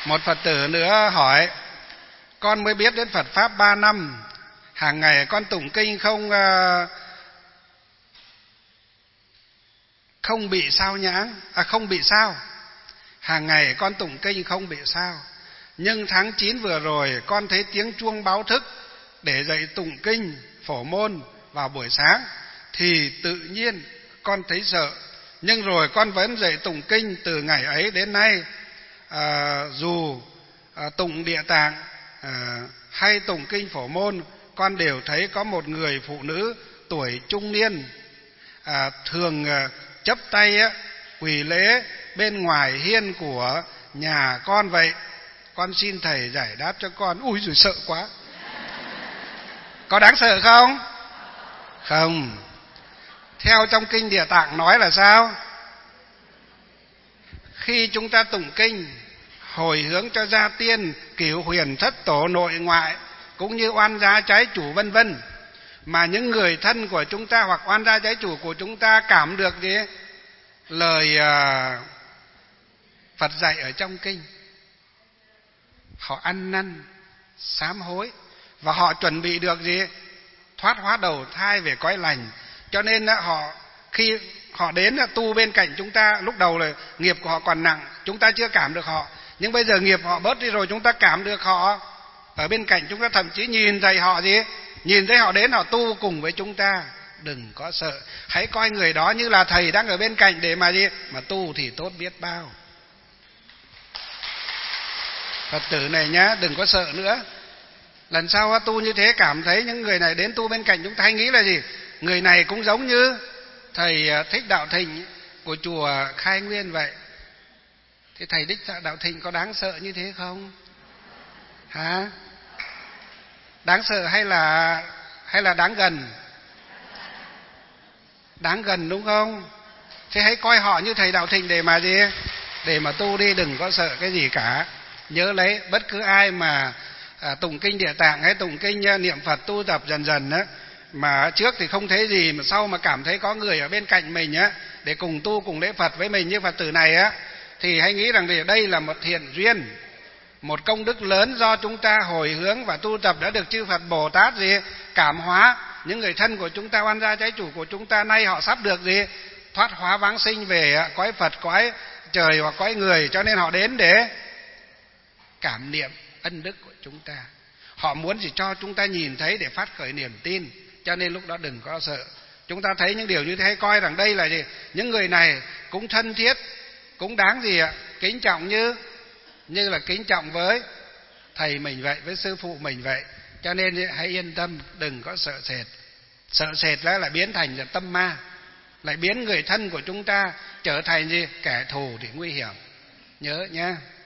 Một Phật tử nữa hỏi: con mới biết đến Phật Pháp 3 năm, hàng ngày con tụng kinh không bị sao nhãng, không bị sao. Hàng ngày con tụng kinh không bị sao. Nhưng tháng 9 vừa rồi con thấy tiếng chuông báo thức để dậy tụng kinh phổ môn vào buổi sáng thì tự nhiên con thấy sợ. Nhưng rồi con vẫn dậy tụng kinh từ ngày ấy đến nay. Dù tụng Địa Tạng hay tụng kinh phổ môn, con đều thấy có một người phụ nữ tuổi trung niên thường chắp tay quỳ lễ bên ngoài hiên của nhà con vậy. Con xin thầy giải đáp cho con. Ui giời, sợ quá. Có đáng sợ không? Không. Theo trong kinh Địa Tạng nói là sao? Khi chúng ta tụng kinh hồi hướng cho gia tiên, cửu huyền thất tổ nội ngoại, cũng như oan gia trái chủ vân vân, mà những người thân của chúng ta hoặc oan gia trái chủ của chúng ta cảm được gì? Lời Phật dạy ở trong kinh, họ ăn năn sám hối và họ chuẩn bị được gì? Thoát hóa đầu thai về cõi lành. Cho nên khi họ đến tu bên cạnh chúng ta, lúc đầu là nghiệp của họ còn nặng, chúng ta chưa cảm được họ, nhưng bây giờ nghiệp họ bớt đi rồi, chúng ta cảm được họ ở bên cạnh chúng ta, thậm chí nhìn thấy họ gì? Nhìn thấy họ đến họ tu cùng với chúng ta. Đừng có sợ, hãy coi người đó như là thầy đang ở bên cạnh để mà gì? Mà tu thì tốt biết bao. Phật tử này nhá, đừng có sợ nữa. Lần sau tu như thế cảm thấy những người này đến tu bên cạnh chúng ta, hay nghĩ là gì? Người này cũng giống như thầy Thích Đạo Thịnh của chùa Khai Nguyên vậy. Thế thầy Thích Đạo Thịnh có đáng sợ như thế không? Hả? Đáng sợ hay là đáng gần? Đáng gần đúng không? Thế hãy coi họ như thầy Đạo Thịnh để mà gì? Để mà tu đi, đừng có sợ cái gì cả. Nhớ lấy, bất cứ ai mà tụng kinh Địa Tạng hay tụng kinh niệm Phật tu tập dần dần á, mà trước thì không thấy gì, mà sau mà cảm thấy có người ở bên cạnh mình á để cùng tu cùng lễ Phật với mình như Phật tử này á, thì hãy nghĩ rằng đây là một thiện duyên, một công đức lớn do chúng ta hồi hướng và tu tập đã được chư Phật Bồ Tát gì? Cảm hóa. Những người thân của chúng ta, oan gia trái chủ của chúng ta, nay họ sắp được gì? Thoát hóa vãng sinh về cõi Phật, cõi trời hoặc cõi người, cho nên họ đến để cảm niệm ân đức của chúng ta. Họ muốn gì? Cho chúng ta nhìn thấy để phát khởi niềm tin. Cho nên lúc đó đừng có sợ. Chúng ta thấy những điều như thế, coi rằng đây là gì? Những người này cũng thân thiết, cũng đáng gì ạ? Kính trọng như là kính trọng với thầy mình vậy, với sư phụ mình vậy. Cho nên hãy yên tâm, đừng có sợ sệt. Sợ sệt lại biến thành là tâm ma, lại biến người thân của chúng ta trở thành gì? Kẻ thù thì nguy hiểm. Nhớ nhé.